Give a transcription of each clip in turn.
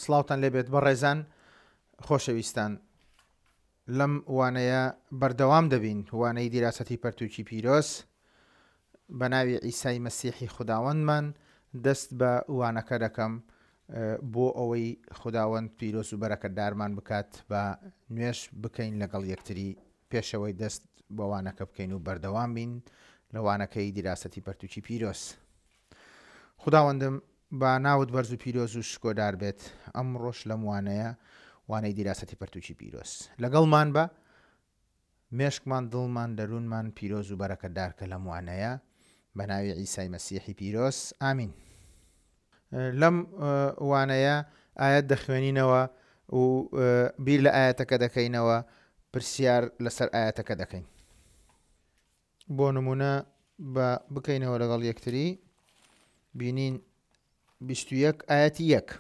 سڵاوتان لێبێت بەڕێزان خۆشەویستان لەم وانەیە بەردەوام دەبین وانەی دیراسەتی پەرتووکی پیرۆز بە ناوی عیسای مەسیحی خوداوەندمان دەست بە وانەکە دەکەم بۆ ئەوەی خوداوەند پیرۆز و بەرەکەتدارمان بکات بە نوێش بکەین لەگەڵ یەکتری پێشەوەی دەست بە وانەکە بکەین و بەردەوام بین لە وانەکەی دیراسەتی پەرتووکی پیرۆز. خوداوەندم با ناوت بەرز و پیرۆز و شکۆدار بێت ئەمڕۆژ لەم وانەیە وانەی دیراسەتی پەرتووکی پیرۆز لەگەڵمان بە مێشکمان دڵمان دەروونمان پیرۆز و بەرەکەتدارکە لەم وانەیە بە ناوی عیسای مەسیحی پیرۆز ئامین. لەم وانەیە ئاەت دەخوێنینەوە و بیر لە ئاەتەکە دەکەینەوە پرسیار لەسەر ئاەتەکە دەکەین. بۆ نمونە بکەینەوە لەگەڵ یەکتری بینین 21 ئاەتی 1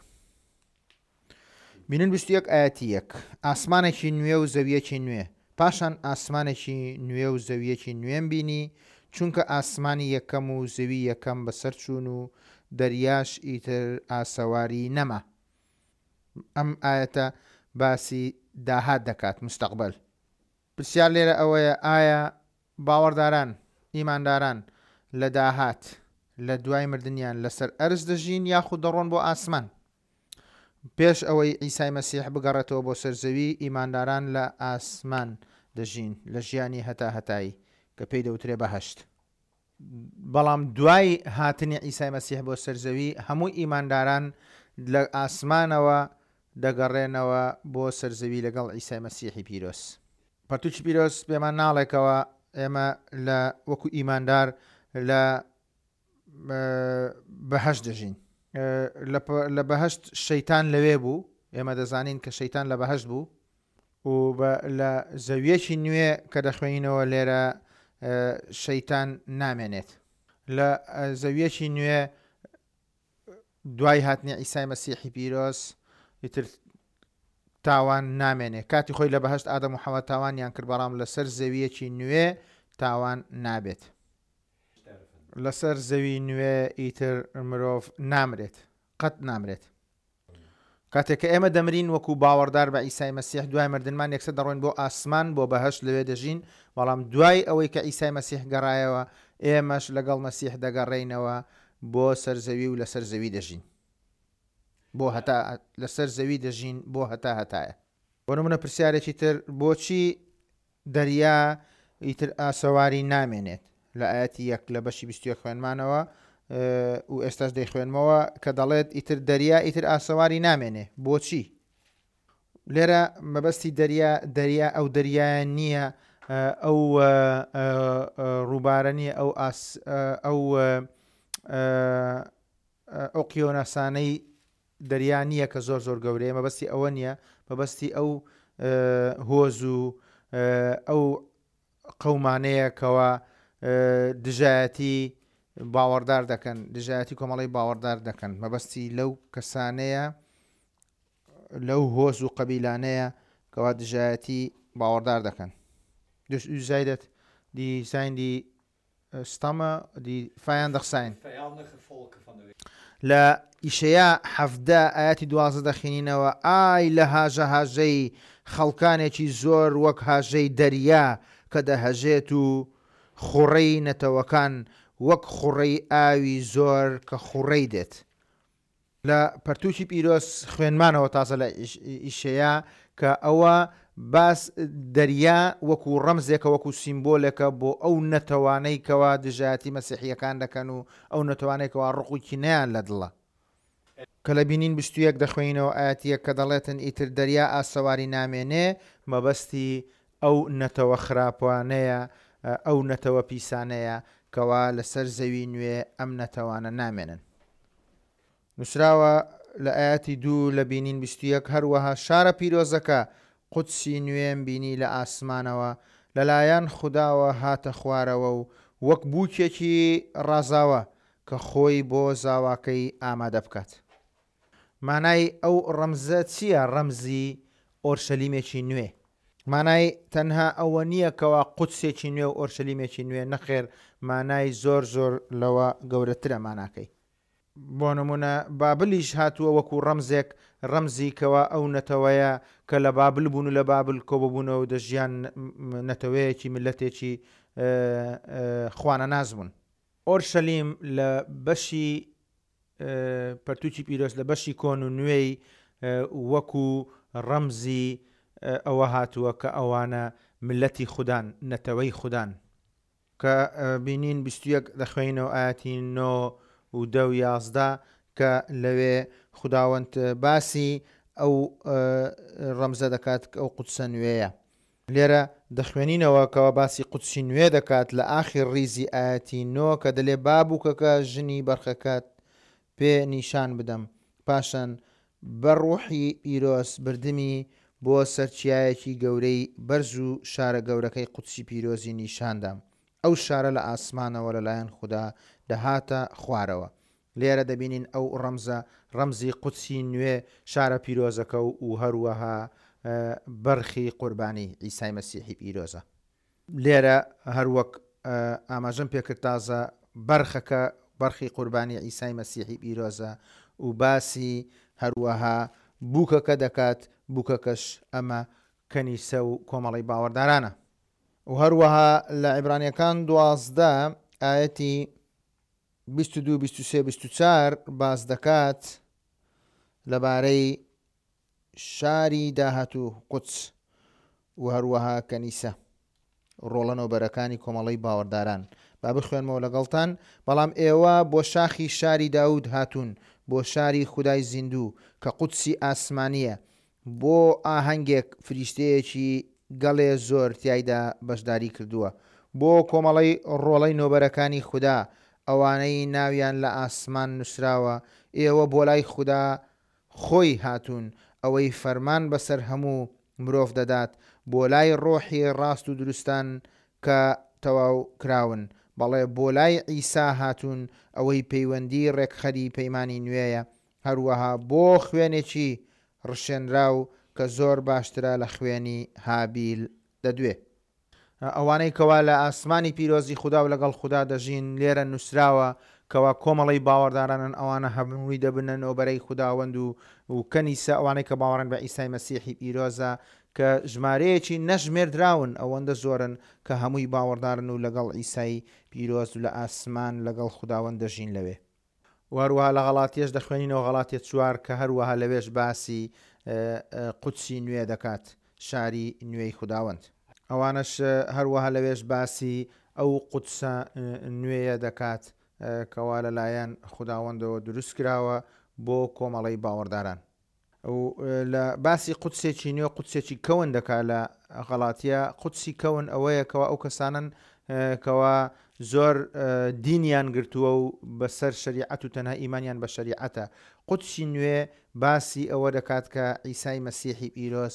بینن 21 ئاەتی 1 ئاسمانێکی نوێ و زەویەکی نوێ پاشان ئاسمانێکی نوێ و زەویەکی نوێن بینی چونکە ئاسمانی یەکەم و زەوی یەکەم بەسەر چوون و دەریاش ئیتر ئاسەواری نەما. ئەم ئاەتە باسی داهات دەکات مستەقبل. پرسیار لێرە ئەوەیە ئایا باوەڕداران ئیمانداران لە داهات لە دوای مردنیان لەسەر ئەرز دەژین یاخود دەڕۆن بۆ ئاسمان؟ پێش ئەوەی عیسای مەسیح بگەڕێتەوە بۆ سەرزەوی ئیمانداران لە ئاسمان دەژین لە ژیانی هەتا هەتایی کە پێی دەوترێ بەهەشت. بەڵام دوای هاتنی عیسای مەسیح بۆ سەرزەوی هەموو ئیمانداران لە ئاسمانەوە دەگەڕێنەوە بۆ سەرزەوی لەگەڵ عیسای مەسیحی پیرۆز. پەرتووکی پیرۆز پێمان ناڵێکەوە ئێمە لە وەکو ئیماندار لە بەهەشت دەژین. لە بەهەشت شەیتان لەوێ بوو، ئێمە دەزانین کە شەیتان لە بەهەشت بوو و لە زەویەکی نوێ کە دەخوێنینەوە لێرە شەیتان نامێنێت. لە زەویەکی نوێ دوای هاتنی عیسای مەسیحی پیرۆز ئیتر تاوان نامێنێ. کاتی خۆی لە بەهەشت ئادەم و حەوا تاوانیان کرد بەڵام لەسەر زەویەکی نوێ تاوان نابێت. لەسەر زەوی نوێ ئیتر مرۆڤ نامرێت، قەت نامرێت. کاتێک کە ئێمە دەمرین وەکو باوەڕدار بە عیسای مەسیح دوای مردنمان یەکسەر دەڕۆین بۆ ئاسمان بۆ بەهەشت لەوێ دەژین، بەڵام دوای ئەوەی کە عیسای مەسیح گەڕایەوە ئێمەش لەگەڵ مەسیح دەگەڕێینەوە بۆ سەرزەوی و لەسەر زەوی دەژین بۆ هەتا لەسەر زەوی دەژین بۆ هەتا هەتایە. بۆ نمونە پرسیارێکی تر بۆچی دەریا ئیتر ئاسەواری نامێنێت؟ لە ئاەتی 1 لە بەشی 21 خوێنمانەوە و ئێستاش دەیخوێنمەوە کە دەڵێت ئیتر دەریا ئیتر ئاسەواری نامێنێ. بۆچی؟ لێرە مەبەستی دەریا ئەو دەریایە نییە، ئەو ڕووبارە نییە، ئەو ئۆقیۆنەسانەی دەریا نییە کە زۆر زۆر گەورەیە. مەبەستی ئەوە نییە، مەبەستی ئەو هۆز و ئەو قەومانەیە کەوە دژایەتی باوەڕدار دەکەن، دژایەتی کۆمەڵی باوەڕدار دەکەن. مەبەستی لەو کەسانەیە، لەو هۆز و قەبیلانەیە کەوا دژایەتی باوەڕدار دەکەن. زایدەت die zijn die stammen die vijandig zijn. لە ئیشەیە 17 ئاەتی 12 دەخوێنینەوە ئای لە هاژەی خەڵکانێکی زۆر وەک هاژەی دەریا کە دەهەژێت و خوڕەی نەتەوەکان وەک خوڕەی ئاوی زۆر کە خوڕەی دێت. لە پەرتووکی پیرۆز خوێنمانەوە تازە لە ئیشەیە کە ئەوە باس دەریا وەکو ڕەمزێکە، وەکو سیمبۆلێکە بۆ ئەو نەتەوانەی کەوا دژایەتی مەسیحیەکان دەکەن و ئەو نەتەوانێکەوە ڕقوکی نەیان لە دڵە. کە لە بینین 21 دەخوێنینەوە ئاەتیە کە دەڵێتن ئیتر دەریا ئاسەواری نامێنێ، مەبەستی ئەو نەتەوە خراپوانەیە، ئەو نەتەوە پیسانەیە کەوا لەسەر زەوی نوێ ئەم نەتەوانە نامێنن. نووسراوە لە ئاەتی 2 لە بینین 21 هەروەها شارە پیرۆزەکە قودسی نوێم بینی لە ئاسمانەوە لەلایەن خوداوە هاتە خوارەوە و وەک بووکێکی ڕازاوە کە خۆی بۆ زاواکەی ئامادە بکات. مانای ئەو ڕەمزە چییە؟ ڕەمزی ئۆرشەلیمێکی نوێ. مانای تەنها ئەوە نییە کەوا قودسێکی نوێ و ئۆرشەلیمێکی نوێ، نەخێر، مانای زۆر زۆر لەوە گەورەترە ماناکەی. بۆ نمونە بابلیش هاتووە وەکو ڕەمزێک ڕەمزیکەوە ئەو نەتەوەیە کە لە بابل بوون و لە بابل کۆببوونەوە دەژیان نەتەوەیەکی ملەتێکی خوانە ناز بوون. ئۆرشەلیم لە بەشی پەرتووکی پیرۆز لە بەشی کۆن و نوێی وەکو ڕەمزی ئەوە هاتووە کە ئەوانە ملەتی خوددان نەتەوەی خوددان کە بینین 21 دەخوێنەوە ئاەتی 9 و 10 و 11 کە لەوێ خوداوەند باسی ئەو ڕەمزە دەکات ئەو قودسە نوێیە. لێرە دەخوێنینەوە کەەوە باسی قودسی نوێ دەکات لە ئاخر ڕیزی ئاەتی 9 کە دەلێ بابووکەکە ژنی بەرخەکەت پێ نیشان بدەم پاشان بەڕوحی پیرۆز بردمی بۆ سەرچایەکی گەورەی بەرز و شارە گەورەکەی قودسی پیرۆزی نیشاندام. ئەو شارە لە ئاسمانەوە لەلایەن خوددا دەهاتە خوارەوە. لێرە دەبینین ئەو ڕەمزی قودسی نوێ شارە پیرۆزەکە و هەروەها بەرخی قوربانی عیسای مەسیحی پیرۆزە. لێرە هەروەک ئاماژەم پێکرد تازە بەرخەکە بەرخی قوربانی عیسای مەسیحی پیرۆزە و باسی هەروەها بووکەکە دەکات. بووکەکەش ئەمە کەنیسە و کۆمەڵی باوەڕدارانە. و هەروەها لە عیبرانیەکان 12 ئاەتی 22 23 24 باز دەکات لەبارەی شاری داهاتوو قودس و هەروەها کەنیسە ڕۆڵەنەوبەرەکانی کۆمەڵی باوەڕداران. با بخوێنمەوە لەگەڵتان. بەڵام ئێوە بۆ شاخی شاری داود هاتوون، بۆ شاری خودای زیندوو کە قودسی ئاسمانیە، بۆ ئاهەنگێک فریشتەیەکی گەڵێ زۆر تایدا بەشداری کردووە، بۆ کۆمەڵی ڕۆڵەی نۆبەرەکانی خوددا ئەوانەی ناویان لە ئاسمان نووسراوە. ئێوە بۆ لای خوددا خۆی هاتوون، ئەوەی فەرمان بەسەر هەموو مرۆڤ دەدات، بۆ لای ڕۆحی ڕاست و دروستان کە تەواو کراون. بەڵێ بۆ لای عیسا هاتوون، ئەوەی پەیوەندی ڕێکخەری پەیمانی نوێیە، هەروەها بۆ خوێنێکی ڕشێنراو کە زۆر باشترە لە خوێنی هابیل دەدوێ. ئەوانەی کەوا لە ئاسمانی پیرۆزی خوددا و لەگەڵ خوددا دەژین لێرە نووسراوە کەوا کۆمەڵی باوەڕدارانن. ئەوانە هەمووی دەبنن ئەوبەرەی خودداوەند و کەنیسە ئەوانەی کە باوەڕن بە عیسای مەسیحی پیرۆزە کە ژمارەیەکی نەژمێردراون ئەوەندە زۆرن کە هەمووی باوەڕدارن و لەگەڵ عیسای پیرۆز و لە ئاسمان لەگەڵ خودداوەند دەژین لەوێ. وهروەها لە غەڵاتیەش دەخوێنینەوە غەڵاتیە 4 کە هەروەها لەوێش باسی قودسی نوێ دەکات، شاری نوێی خودداوەند. ئەوانش هەروەها لەوێش باسی ئەو قودسە نوێیە دەکات کەوا لەلایەن خودداوەندەوە دروست کراوە بۆ کۆمەڵی باوەڕداران. لە باسی قودسێکی نوێ قودسێکی کەون دەکات لە غەڵاتیە. قودسی کەون ئەوەیە کەوا ئەو کەسانن کەوا زۆر دینیان گرتووە و بەسەر شریعەت و تەنها ئیمانیان بە شریعەتە. قودسی نوێ باسی ئەوە دەکات کە عیسای مەسیحی پیرۆز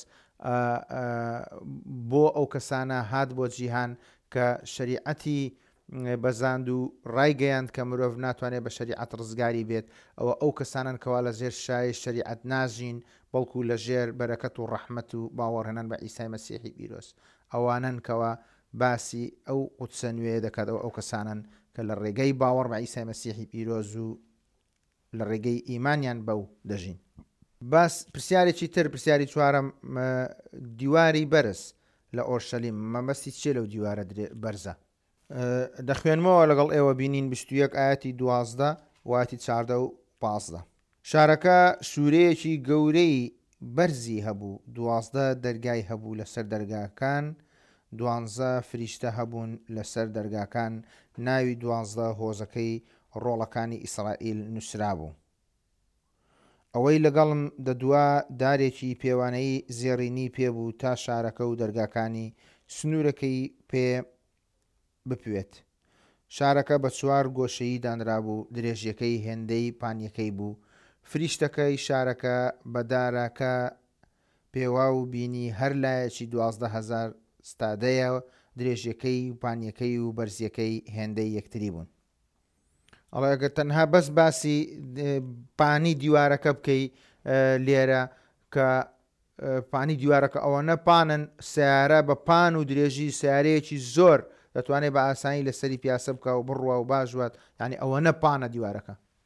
بۆ ئەو کەسانە هات بۆ جیهان کە شریعەتی بەزاند و ڕایگەیاند کە مرۆڤ ناتوانێت بە شریعەت ڕزگاری بێت. ئەو کەسانن کەوا لە ژێر شای شریعەت ناژین، بەڵکو لە ژێر بەرەکەت و ڕەحمەت و باوەڕهێنان بە عیسای مەسیحی پیرۆز. ئەوانن کەوا باسی ئەو قودسە نوێ دەکات. ئەو کەسانن کە لە ڕێگەی باوەڕ بە عیسای مەسیحی پیرۆز و لە ڕێگەی ئیمانیان بەو دەژین. باس پرسیارێکی تر، پرسیاری 4 دیواری بەرز لە ئۆرشەلیم. مەبەستی چێ لەو دیوارە بەرزە؟ دەخوێنمەوە لەگەڵ ئێوە بینین 21 ئاەتی 12 واتی 14 و 15. شارەکە شوورەیەکی گەورەی بەرزی هەبوو، 12 دەرگای هەبوو لەسەر دەرگاکان، 12 فریشتە هەبوون لەسەر دەرگاکان. ناوی 12 هۆزەکەی ڕۆڵەکانی ئیسرائیل نووسرا بوو. ئەوەی لەگەڵم دەدوا دارێکی پێوانەی زێڕینی پێبوو تا شارەکە و دەرگاکانی سنوورەکەی پێ بپوێت. شارەکە بە 4 گۆشەیی دانرابوو، درێژیەکەی هێندەی پانیەکەی بوو. فریشتەکەی شارەکە بەدارەکە پێوا و بینی هەر لایەکی 12,000 ستادەیە، درێژیەکەی و پانیەکەی و بەرزیەکەی هێندەی یەکتری بوون. ئەڵێگە تەنها بەس باسی پانی دیوارەکە بکەی لێرە کە پانی دیوارەکە ئەوەنە پانن سیارە بە پان و درێژی سیارەیەکی زۆر دەتوانێت بە ئاسانی لەسەری پیاسە بکە و بڕوە و باشوات، یعنی ئەوەنە پانە دیوارەکە.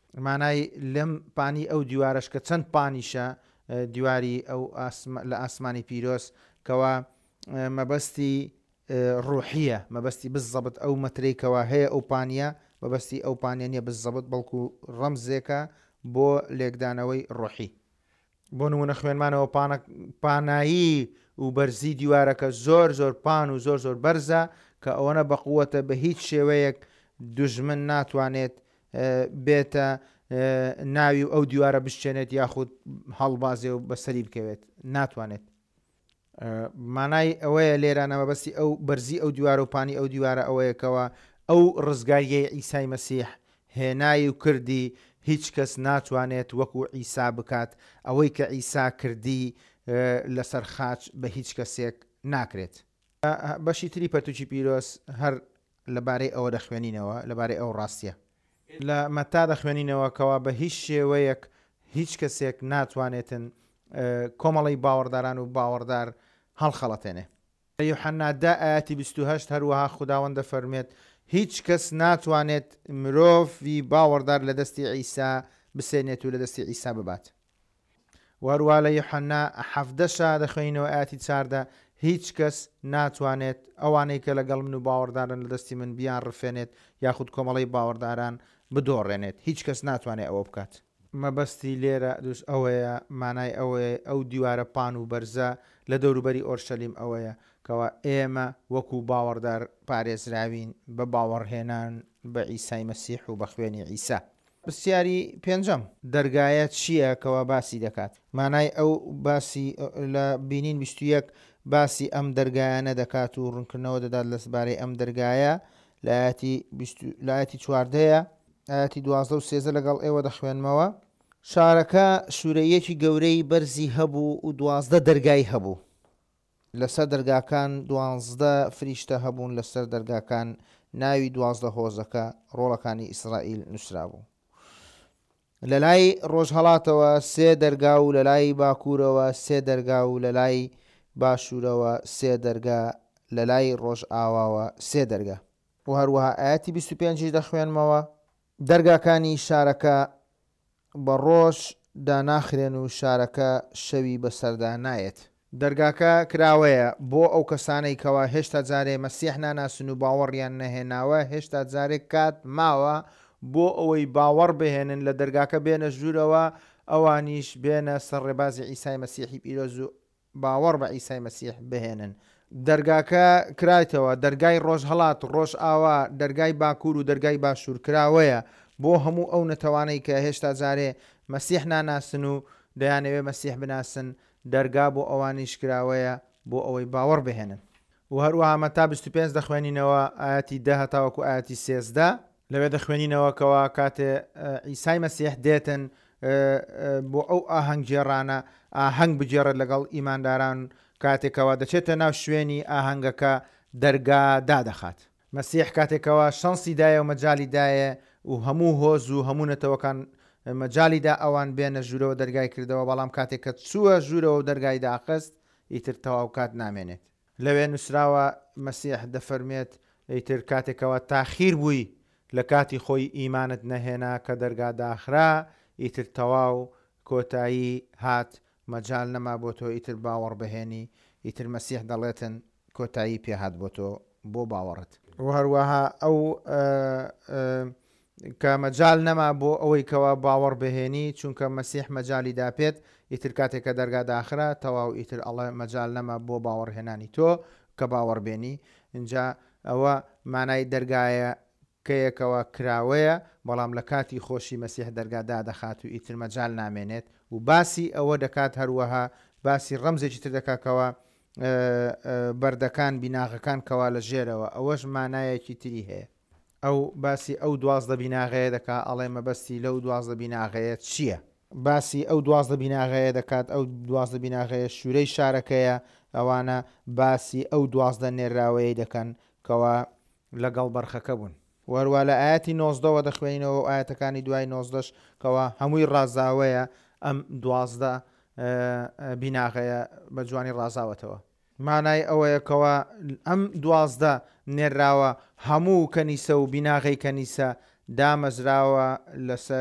مانای لەم پانی ئەو دیوارش کە چەند پانیشە دیواری ئەو لە ئاسمانی پیرۆز کەوا مەبەستی ڕوحیە مەبەستی بزەبت ئەو مەترێکەوە هەیە ئەو پانیە مەبەستی ئەو پانیە نیە بزەبت بەڵکو ڕەمزێکە بۆ لێکدانەوەی ڕۆحی بۆ نمونە خوێنمانەوە پانایی و بەرزی دیوارەکە زۆر پان و زۆر بەرزە کە ئەوەنە بەقووەتە بە هیچ شێوەیەک دوژمن ناتوانێت بێتە ناوی ئەو دیوارە بشتێنێت یاخود هەڵبازێ و بەسەری بکەوێت ناتوانێت مانای ئەوەیە لێرانە مەبەستی ئەو بەرزی ئەو دیوارە و پانی ئەو دیوارە ئەوەیەکەوە ئەو ڕزگاریەی ئیسای مەسیح هێنایی و کردی هیچ کەس ناتوانێت وەکو ئیسا بکات ئەوەی کە ئیسا کردی لەسەر خاچ بە هیچ کەسێک ناکرێت بەشی تری پەرتوچی پیرۆز هەر لەبارەی ئەوە دەخوێنینەوە لەبارەی ئەو ڕاستیە لە مەتا دەخوێنینەوە کەوا بە هیچ شێوەیەک هیچ کەسێک ناتوانێتن کۆمەڵی باوەڕداران و باوەڕدار هەڵخەڵەتێنێ یوحەنادا ئاەتی 28 هەروەها خوداوەند دەفەرمێت هیچ کەس ناتوانێت مرۆڤی باوەڕدار لە دەستی ئیسا بسێنێت و لە دەستی ئیسا ببات وەروە لە یوحەنا 17 دەخوێنینەوە ئاەتی 4 هیچ کەس ناتوانێت ئەوانەی کە لەگەڵ من و باوەڕدارن لە دەستی من بیان ڕفێنێت یاخود کۆمەڵی باوەڕداران بدۆڕێنێت هیچ کەس ناتوانێت ئەوە بکات مەبەستی لێرە دووس ئەوەیە مانای ئەوەیە ئەو دیوارە پان و بەرزە لە دەوروبەری ئۆرشەلیم ئەوەیە کەوا ئێمە وەکو باوەڕدار پارێزراوین بە باوەڕهێنان بە ئیسای مەسیح و بە خوێنی ئیسا پرسیاری پێنجەم دەرگایە چییە کەوا باسی دەکات مانای ئەو باسی لە بینین 21 باسی ئەم دەرگایانە دەکات و ڕوونکردنەوە دەدات لەسبارەی ئەم دەرگایە لایەتی 14 ئاەتی 12 و 13 لەگەڵ ئێوە دەخوێنمەوە شارەکە شوورەیەکی گەورەی بەرزی هەبوو و 12 دەرگای هەبوو لەسەر دەرگاکان 12 فریشتە هەبوون لەسەر دەرگاکان ناوی 12 هۆزەکە ڕۆڵەکانی ئیسرائیل نووسرا بوو لە لای ڕۆژهەڵاتەوە 3 دەرگا و لە لای باکوورەوە 3 دەرگا و لە لای باشوورەوە 3 دەرگا لە لای ڕۆژ ئاواوە 3 دەرگا و هەروەها ئاەتی 25 دەخوێنمەوە دەرگاکانی شارەکە بە ڕۆژ داناخرێن و شارەکە شەوی بەسەردا نایەت دەرگاکە کراوەیە بۆ ئەو کەسانەی کەوا هێشتا جارێ مەسیح ناناسن و باوەڕیان نەهێناوە هێشتا جارێک کات ماوە بۆ ئەوەی باوەڕ بهێنن لە دەرگاکە بێنە ژوورەوە ئەوانیش بێنە سەرڕێبازی ئیسای مەسیحی پیرۆز و باوەڕ بە ئیسای مەسیح بهێنن دەرگاکە کرایتەوە دەرگای ڕۆژهەڵات ڕۆژ ئاوا دەرگای باکوور و دەرگای باشوور کراوەیە بۆ هەموو ئەو نەتەوانەی کە هێشتا جارێ مەسیح ناناسن و دەیانەوێ مەسیح بناسن دەرگا بۆ ئەوانیش کراوەیە بۆ ئەوەی باوەڕ بهێنن و هەروەها مەتا 25 دەخوێنینەوە ئاەتی 10 هەتاوەکو ئاەتی 13 لەوێ دەخوێنینەوەکەوە کاتێ ئیسای مەسیح دێتن بۆ ئەو ئاهەنگ جێڕانە ئاهەنگ بجێڕێت لەگەڵ ئیمانداران کاتێکەوە دەچێتە ناو شوێنی ئاهەنگەکە دەرگا دادەخات مەسیح کاتێکەوە شانسیدایە و مەجالیدایە و هەموو هۆز و هەموو نەتەوەکان مەجالیدا ئەوان بێنە ژوورەوە دەرگای کردەوە بەڵام کاتێک کە چووە ژوورەوە و دەرگای داخست ئیتر تەواو کات نامێنێت لەوێ نووسراوە مەسیح دەفەرمێت ئیتر کاتێکەوە تاخیر بووی لە کاتی خۆی ئیمانت نەهێنا کە دەرگا داخرا ئیتر تەواو کۆتایی هات مەجال نەما بۆ تۆ ئیتر باوەڕ بهێنی ئیتر مەسیح دەڵێتن کۆتایی پێهات بۆ تۆ بۆ باوەڕت و هەروەها ئەو کە مەجال نەما بۆ ئەوەی کەوا باوەڕ بهێنی چونکە مەسیح مەجای داپێت ئیتر کاتێککە دەرگا داخرا تەواو ئیتر ئەڵێ مەجال نەما بۆ باوەڕهێنانی تۆ کە باوەڕبێنی اینجا ئەوە مانای دەرگایە کەیەکەوە کراوەیە بەڵام لە کاتی خۆشی مەسیح دەرگادا دەخات و ئیتر مەجال نامێنێت و باسی ئەوە دەکات هەروەها باسی ڕەمزێکی تر دەکاتەوە بەردەکان بیناغەکان کەوا لە ژێرەوە ئەوەش مانایەکی تری هەیە ئەو باسی ئەو 12 بیناغەیە دەکات ئەڵێ مەبەستی لەو 12 بیناغەیە چییە باسی ئەو 12 بیناغەیە دەکات ئەو 12 بیناغەیە شوورەی شارەکەیە ئەوانە باسی ئەو 12 نێراوەیە دەکەن کەوا لەگەڵ بەرخەکە بوون وەروە لە ئاەتی 19ەوە دەخوێنینەوە ئاەتەکانی دوای 19ش کەوا هەمووی ڕازاوەیە ئەم 12 بیناغەیە بە جوانی ڕازاوەتەوە مانای ئەوەیە کەوا ئەم 12 نێراوە هەموو کەنیسە و بیناغی کەنیسە دامەزراوە لەسەر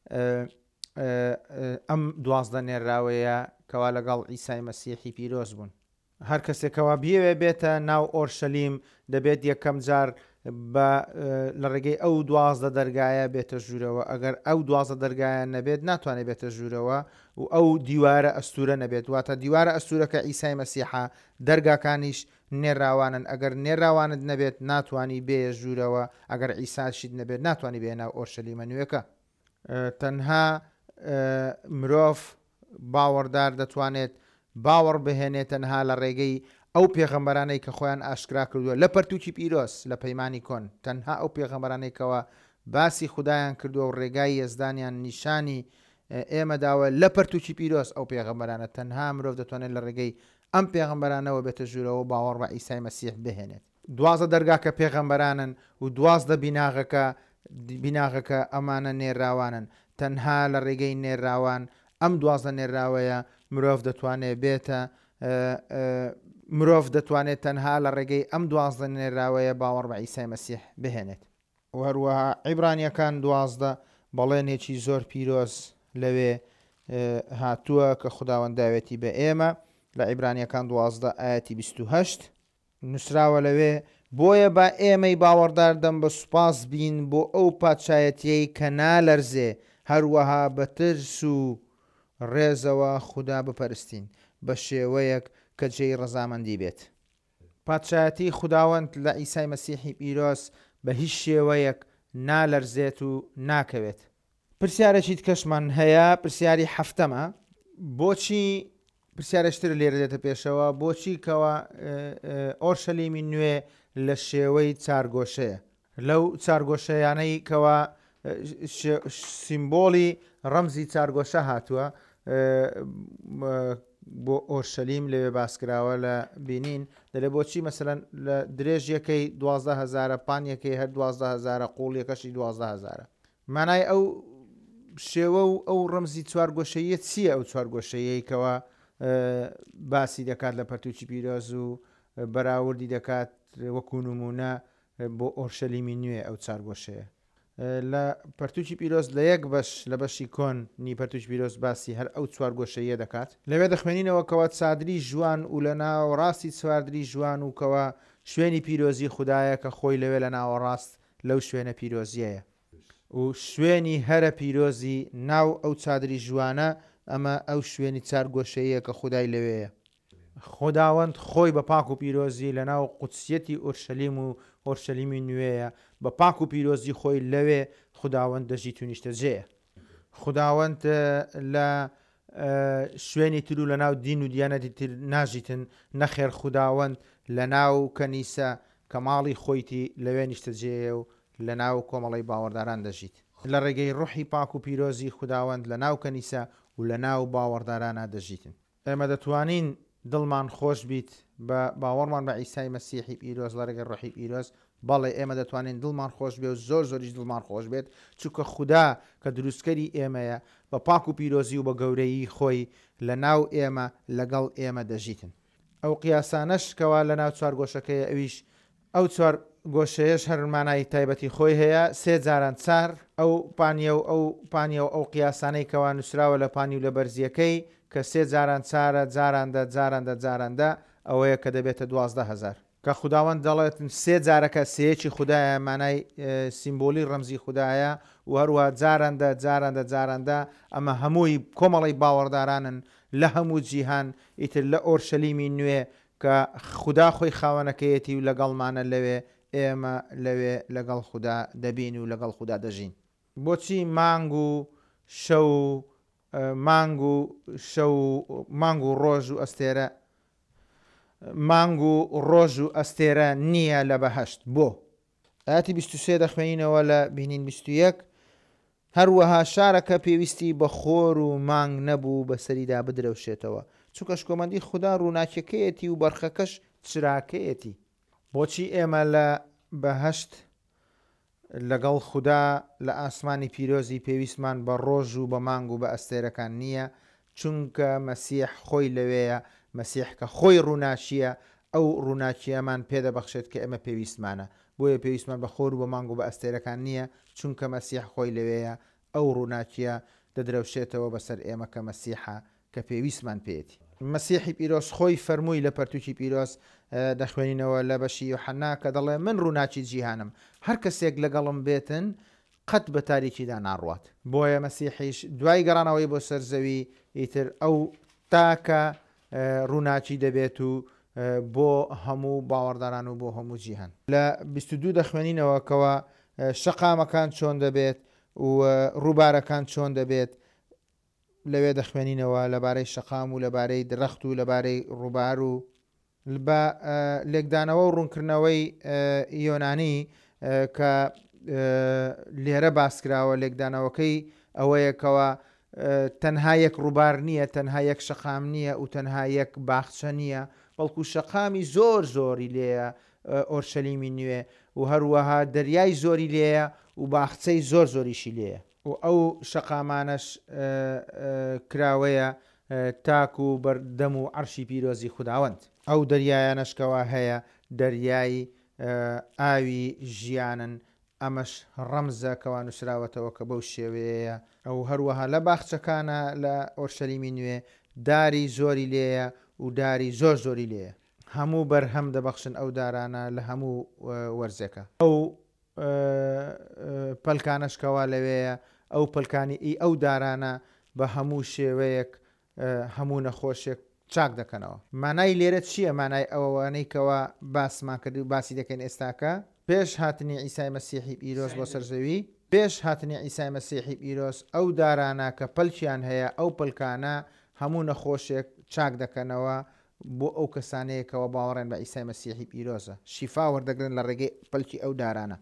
ئەم 12 نێراوەیە کەوا لەگەڵ ئیسای مەسیحی پیرۆز بوون. هەر کەسێکەوە بیەوێ بێتە ناو ئۆرشەلیم دەبێت یەکەم جار لە ڕێگەی ئەو 12 دەرگایە بێتە ژوورەوە. ئەگەر ئەو 12 دەرگایە نەبێت ناتوانێت بێتە ژوورەوە و ئەو دیوارە ئەستورە نەبێت. واتە دیوارە ئەستورەکە ئیسای مەسیحا دەرگاکانیش نێراوانن. ئەگەر نێراوانت نەبێت ناتوانانی بێ ژوورەوە. ئەگەر ئیساشید نەبێت ناتوانانی بێ ناو ئۆرشەلیمە نوێەکە. تەنها مرۆڤ باوەڕدار دەتوانێت باوەڕ بهێنێت تەنها لە ڕێگەی ئەو پێغەمبەرانەی کە خۆیان ئاشکرا کردووە لە پەرتووکی پیرۆز لە پەیمانی کۆن. تەنها ئەو پێغەمبەرانێکەوە باسی خوددایان کردووە و ڕێگای یەزدانیان نیشانی ئێمەداوە لە پەرتووکی پیرۆز. ئەو پێغەمبەرانە تەنها مرۆڤ دەتوانێت لە ڕێگەی ئەم پێغەمبەرانەوە بێتە ژوورەوە باوەڕ بە ئیسای مەسیح بهێنێت. 12 دەرگاکە پێغەمبەرانن و 12 بیناغەکە ئەمانە نێراوانن. تەنها لە ڕێگەی نێراوان ئەم 12 نێراوەیە مرۆڤ دەتوانێت تەنها لە ڕێگەی ئەم 12 نێراوەیە باوەڕ بە ئیسای مەسیح بهێنێت. وهروەها عیبرانیەکان 12 بەڵێنێکی زۆر پیرۆز لەوێ هاتووە کە خوداوەند داوێتی بە ئێمە لە عیبرانیەکان 12 ئاەتی 28 نووسراوە لەوێ بۆیە با ئێمەی باوەڕدار دەم بە سوپاس بین بۆ ئەو پادشایەتیەی کە نالەرزێ هەروەها بە ترس و ڕێزەوە خوددا بپەرستین بە شێوەیەک کە جێی ڕەزامەندی بێت. پادشایەتی خوداوەند لە ئیسای مەسیحی پیرۆز بە هیچ شێوەیەک نالەرزێت و ناکەوێت. پرسیارێکی کەشمان هەیە، پرسیاری هەفتەمە. بۆچی پرسیارشتر لێرە دێتە پێشەوە، بۆچی کەوە ئۆرشەلیمی نوێ لە شێوەی چارگۆشەیە؟ لەو چارگۆشەیانەی کەوە سیمبۆلی ڕەمزی چارگۆشە هاتووە بۆ ئۆرشەلیم لەوێ باسکراوە لە بینین دەلێ بۆچی مەسەلەن لە درێژیەکەی 12,000 پانیەکەی هەر 12,000 قوڵیەکەشی 12,000. مانای ئەو شێوە و ئەو ڕەمزی چوارگۆشەیە چییە؟ ئەو چوارگۆشەیەی کەوە باسی دەکات لە پەرتووکی پیرۆز و بەراوردی دەکات وەکو نمونە بۆ ئۆرشەلیمی نوێ ئەو چارگۆشەیە. لە پەرتووکی پیرۆز لە یەک بەش لە بەشی کۆن نی پەرتووکی پیرۆز باسی هەر ئەو چوارگۆشەیە دەکات. لەوێ دەخوێنینەوە کەوە چادری جوان و لە ناوەڕاستی چواردری جوان و کەوە شوێنی پیرۆزی خوددایە کە خۆی لەوێ لە ناوەڕاست لەو شوێنە پیرۆزیەیە و شوێنی هەرە پیرۆزی ناو ئەو چادری جوانە ئەمە ئەو شوێنی چارگۆشەیە کە خودای لەوەیە. خداوەند خۆی بە پاک و پیرۆزی لە ناو قودسیەتی ئۆرشەلیم و ئۆرشەلیمی نوێیە. بە پاک و پیرۆزی خۆی لەوێ خداوەند دەژیت و نیشتەجێیە. خداوەند لە شوێنی تر و لە ناو دین و دیانەتی تر ناژیتن. نەخێر خداوەند لە ناو کەنیسە کە ماڵی خۆیتی لەوێ نیشتەجێیە و لە ناو کۆمەڵی باوەڕداران دەژیت. لە ڕێگەی ڕوحی پاک و پیرۆزی خداوەند لە ناو کەنیسە و لە ناو باوەڕدارانە دەژیتن. ئێمە دەتوانین دڵمان خۆش بیت بە باوەڕمان بە ئیسای مەسیحی پیرۆز لە ڕێگەی ڕوحی پیرۆز. بەڵێ ئێمە دەتوانین دڵمان خۆش بێ و زۆریش دڵمان خۆش بێت چونکە خوددا کە دروستکەری ئێمەیە بە پاک و پیرۆزی و بە گەورەی خۆی لە ناو ئێمە لەگەڵ ئێمە دەژیتن. ئەو قیاسانەش کەوا لە ناو چوارگۆشەکەی ئەویش ئەو چوار گۆشەیەش هەرمانایی تایبەتی خۆی هەیە. 3 جاران چار ئەو پانیە و ئەو قیاسانەی کەوا نووسراوە لە پانی و لە بەرزیەکەی کە 3 جاران چارە جاراندا ئەوەیە کە دەبێتە 12,000 کە خداوەند دەڵێتن 3 جارەکە سەیەکی خوددایە مانای سیمبۆلی ڕەمزی خوددایە و هەروە جاراندا ئەمە هەمووی کۆمەڵی باوەڕدارانن لە هەموو جیهان ئیتر لە ئۆرشەلیمی نوێ کە خوددا خۆی خاوەنەکەیەتی و لەگەڵمانە لەوێ ئێمە لەوێ لەگەڵ خوددا دەبین و لەگەڵ خوددا دەژین. بۆچی مانگ و ڕۆژ و ئەستێرە مانگ و ڕۆژ و ئەستێرە نییە لە بەهەشت؟ بۆ ئاەتی 23 دەخوێنینەوە لە بینین 21 هەروەها شارەکە پێویستی بە خۆر و مانگ نەبوو بەسەریدا بدرەوشێتەوە چونکە شکۆمەندی خوددا ڕووناکیەکەیەتی و بەرخەکەش چراکەیەتی. بۆچی ئێمە لە بەهەشت لەگەڵ خوددا لە ئاسمانی پیرۆزی پێویستمان بە ڕۆژ و بە مانگ و بە ئەستێرەکان نییە؟ چونکە مەسیح خۆی لەوەیە. مەسیح کە خۆی ڕووناچیە ئەو ڕووناچیەمان پێدەبەخشێت کە ئێمە پێویستمانە. بۆیە پێویستمان بە خۆر و بە مانگ و بە ئەستێرەکان نییە چونکە مەسیح خۆی لەوەیە ئەو ڕووناکیە دەدرەوشێتەوە بەسەر ئێمە کە مەسیحە کە پێویستمان پێێتی. مەسیحی پیرۆز خۆی فەرمووی لە پەرتووکی پیرۆز دەخوێنینەوە لە بەشی یوحەنا کە دەڵێ من ڕووناکی جیهانم، هەر کەسێک لەگەڵم بێتن قەت بە تاریکیدا ناڕوات. بۆیە مەسیحیش دوای گەڕانەوەی بۆ سەرزەوی ئیتر ئەو تاکە ڕووناکی دەبێت و بۆ هەموو باوەڕداران و بۆ هەموو جیهان. لە 22 دەخوێنینەوە کەوە شەقامەکان چۆن دەبێت و ڕووبارەکان چۆن دەبێت. لەوێ دەخوێنینەوە لەبارەی شەقام و لەبارەی درەخت و لەبارەی ڕووبار و بە لێکدانەوە و ڕوونکردنەوەی یۆنانی کە لێرە باسکراوە. لێکدانەوەکەی ئەوەیەکەوە تەنها یەک ڕووبار نییە، تەنها یەک شەقام نییە و تەنها یەک باخچە نییە، بەڵکو شەقامی زۆر زۆری لێیە ئۆرشەلیمی نوێ و هەروەها دەریای زۆری لێیە و باخچەی زۆر زۆریشی لێیە و ئەو شەقامانەش کراوەیە تاک و بەردەم و عەرشی پیرۆزی خوداوەند. ئەو دەریایانەشکەوە هەیە دەریای ئاوی ژیانن، ئەمەش ڕەمزە کەوا نووسراوەتەوە کە بەو شێوەیە. ئەو هەروەها لە باخچەکانە لە ئۆرشەلیمی نوێ داری زۆری لێیە و داری زۆر زۆری لێیە. هەموو بەرهەم دەبەخشن ئەو دارانە لە هەموو وەرزەکە. ئەو پەلکانەشکەوا لەوەیە، ئەو پلکانی ئەو دارانە بە هەموو شێوەیەک هەموو نەخۆشێک چاک دەکەنەوە. مانای لێرە چییە؟ مانای ئەوانەی کەوا باسمان کرد و باسی دەکەین ئێستاکە پێش هاتنی ئیسای مەسیحی پیرۆز بۆ سەرزەوی، پێش هاتنی ئیسای مەسیحی پیرۆز ئەو دارانە کە پەلکیان هەیە ئەو پلکانە هەموو نەخۆشێک چاک دەکەنەوە بۆ ئەو کەسانەیەکەوە باوەڕێن بە ئیسای مەسیحی پیرۆزە، شیفا وەردەگرن لە ڕێگەی پەلکی ئەو دارانە.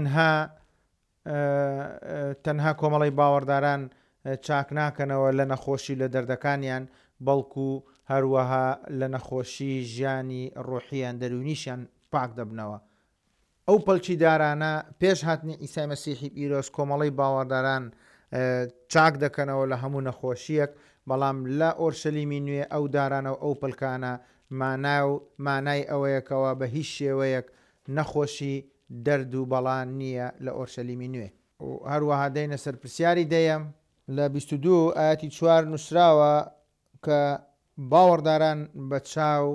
تەنها کۆمەڵی باوەڕداران چاک ناکەنەوە لە نەخۆشی لە دەردەکانیان، بەڵکو هەروەها لە نەخۆشی ژیانی ڕۆحیان دەرونیشیان پاک دەبنەوە. ئەو پەلکی دارانە پێش هاتنی ئیسای مەسیحی پیرۆز کۆمەڵی باوەڕداران چاک دەکەنەوە لە هەموو نەخۆشیەک، بەڵام لە ئۆرشەلیمی نوێ ئەو دارانە و ئەو پلکانە مانای ئەوەیەکەوە بە هیچ شێوەیەک نەخۆشی دەرد و بەڵان نییە لە ئۆرشەلیمی نوێ. هەروەها دەینە سەر پرسیاری دەیەم لە 22 ئاەتی 4 نووسراوە کە باوەڕداران بە چاو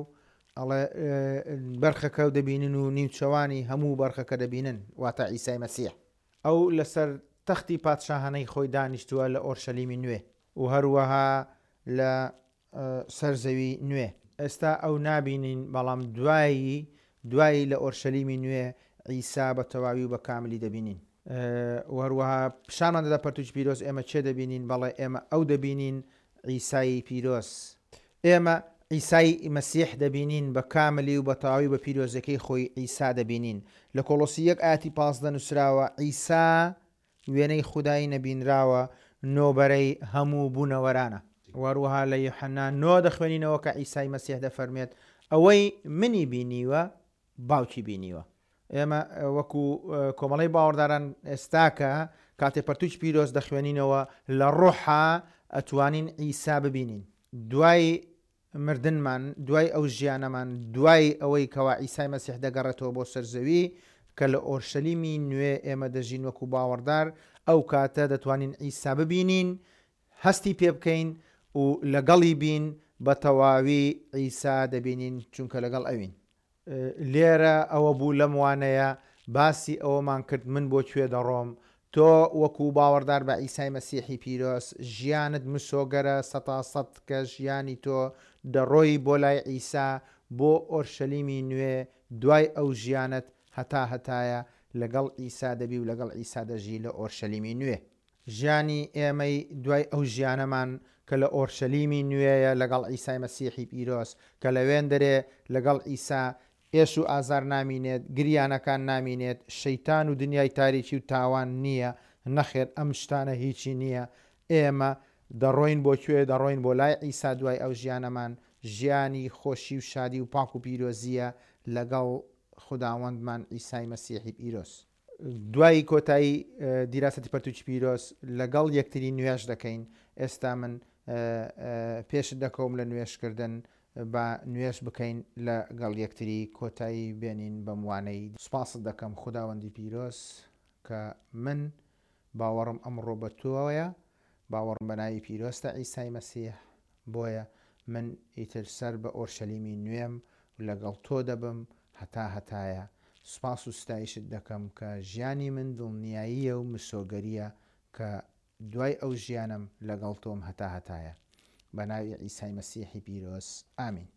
بەرخەکە دەبینن و نیوچەوانی هەموو بەرخەکە دەبینن، واتە ئیسای مەسیح. ئەو لەسەر تەختی پادشاهانەی خۆی دانیشتووە لە ئۆرشەلیمی نوێ و هەروەها لە سەرزەوی نوێ. ئێستا ئەو نابینین، بەڵام دوایی لە ئۆرشەلیمی نوێ ئیسا بە تەواوی و بە کاملی دەبینین. هەروەها پیشانمان دەدا پەرتووکی پیرۆز ئێمە چێ دەبینین؟ بەڵێ ئێمە ئەو دەبینین ئیسای پیرۆز، ئێمە ئیسای مەسیح دەبینین بە کاملی و بە تەواوی بە پیرۆزەکەی خۆی ئیسا دەبینین. لە کۆلۆسی 1 ئاەتی 15 نووسراوە ئیسا وێنەی خودایی نەبینراوە نۆبەرەی هەموو بوونەوەرانە. وەروەها لە یوحەنا 9 دەخوێنینەوە کە ئیسای مەسیح دەفەرمێت ئەوەی منی بینیوە باوکی بینیوە. ئێمە وەکو کۆمەڵی باوەڕداران ئێستاکە کاتێ پەرتووکی پیرۆز دەخوێنینەوە لە ڕۆحە ئەتوانین ئیسا ببینین. دوای مردنمان، دوای ئەو ژیانەمان، دوای ئەوەی کەوا ئیسای مەسیح دەگەڕێتەوە بۆ سەرزەوی کە لە ئۆرشەلیمی نوێ ئێمە دەژین وەکو باوەڕدار، ئەو کاتە دەتوانین ئیسا ببینین، هەستی پێ بکەین و لەگەڵی بین، بە تەواوی ئیسا دەبینین چونکە لەگەڵ ئەوین. لێرە ئەوە بوو لەم وانەیە باسی ئەوەمان کرد من بۆ کوێ دەڕۆم. تۆ وەکو باوەڕدار بە ئیسای مەسیحی پیرۆز ژیانت مسۆگەرە 100% کە ژیانی تۆ دەڕۆی بۆ لای ئیسا بۆ ئۆرشەلیمی نوێ، دوای ئەو ژیانت هەتایە لەگەڵ ئیسا دەبی و لەگەڵ ئیسا دەژی لە ئۆرشەلیمی نوێ. ژیانی ئێمەی دوای ئەو ژیانەمان کە لە ئۆرشەلیمی نوێیە لەگەڵ ئیسای مەسیحی پیرۆز کە لەوێن دەرێ لەگەڵ ئیسا ئێش و ئازار نامینێت، گریانەکان نامینێت، شەیتان و دنیای تاریکی و تاوان نییە، نەخێر ئەم شتانە هیچی نییە. ئێمە دەڕۆین بۆ کوێ؟ دەڕۆین بۆ لای ئیسا دوای ئەو ژیانەمان، ژیانی خۆشی و شادی و پاک و پیرۆزیە لەگەڵ خوداوەندمان ئیسای مەسیحی پیرۆز. دوای کۆتایی دیراسەتی پەرتووکی پیرۆز لەگەڵ یەکتری نوێژ دەکەین. ئێستا من پێشت دەکەوم لە نوێشکردن بە نوێش بکەین لەگەڵ یەکتری کۆتایی بێنین بەم وانەی. سوپاست دەکەم خوداوەندی پیرۆز کە من باوەڕم ئەمڕۆ بە تۆیە، باوەڕم بە ناوی پیرۆستە ئیسای مەسیح. بۆیە من ئیتر سەر بە ئۆرشەلیمی نوێم لەگەڵ تۆ دەبم هەتا هەتایە. سوپاس و ستایشت دەکەم کە ژیانی من دڵنیاییە و مسۆگەریە کە دوای ئەو ژیانم لەگەڵ تۆم هەتا هەتایە. بە ناوی ئیسای مەسیحی پیرۆز ئامین.